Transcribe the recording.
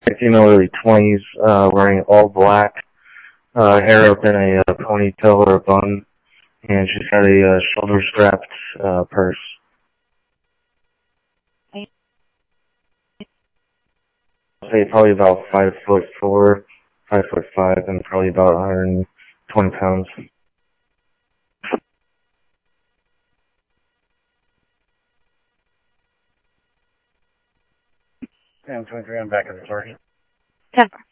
female, early 20s, wearing all black, hair up in a ponytail or a bun, and she's got a shoulder-strapped purse. I'd say probably about 5'4", 5'5", and probably about 120 pounds. I'm 23. I'm back at the target. 10.